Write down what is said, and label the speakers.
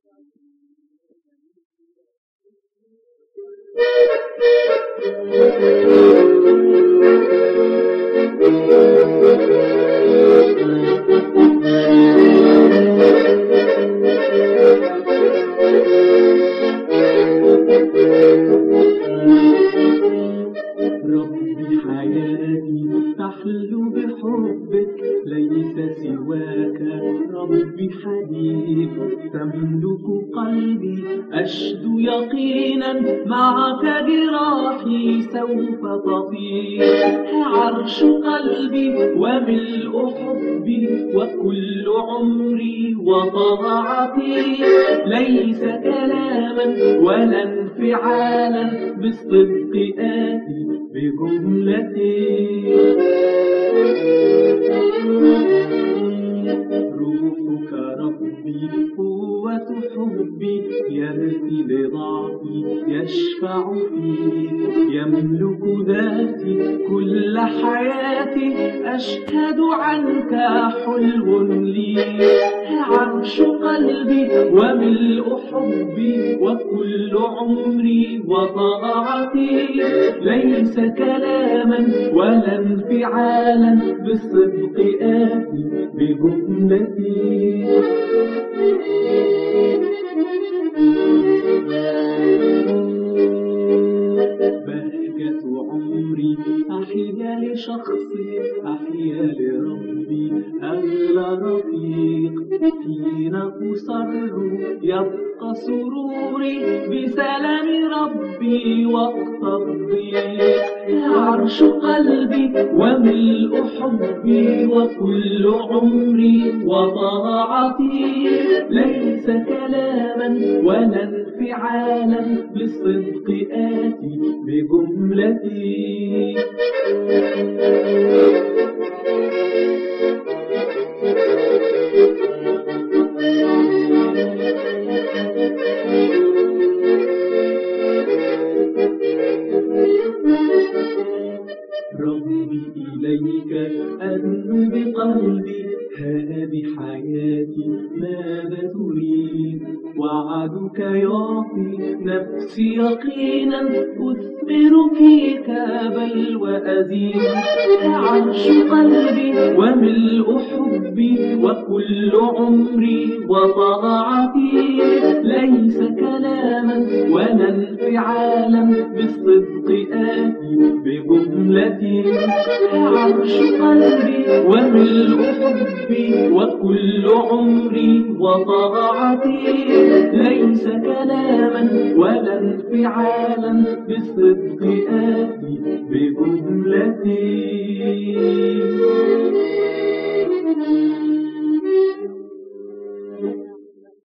Speaker 1: ربي حياتي تحلو بحبك ليس سواك. ربي حبيب تملك قلبي أشدو يقينا معك جراحي سوف تطير. عرش قلبي وملء حبي وكل عمري وطاعتي ليس كلاما ولا انفعالا بالصدق آتي بجملتي. روحك ربي قوة حبي يرثي لضعفي يشفع فيه يملك ذاتي كل حياتي أشهد عنك حلو لي. عرش قلبي وملء حبي وكل عمري وطاعتي ليس كلاما ولا انفعالا بالصدق آتي بجملتي. بهجة عمري أحيا لشخصي أحيا لربي أغلى رفيق. حين أسر يبقى سروري بسلام ربي وقت الضيق. عرش قلبي وملء حبي وكل عمري وطاعتي ليس كلاما ولا انفعالا بالصدق آتي بجملتي. ربي إليك أدنو بقلبي هذه حياتي ماذا تريد. وعدك يعطي نفسي يقينا أثمر فيك بل وأزيد. عرش قلبي وملء حبي وكل عمري وطاعتي ليس كلاما ولا انفعالا بالصدق آتي بجملتي. عرش قلبي وملء حبي وكل عمري وطاعتي ليس كلاما ولا انفعالا بالصدق آتي بجملتي.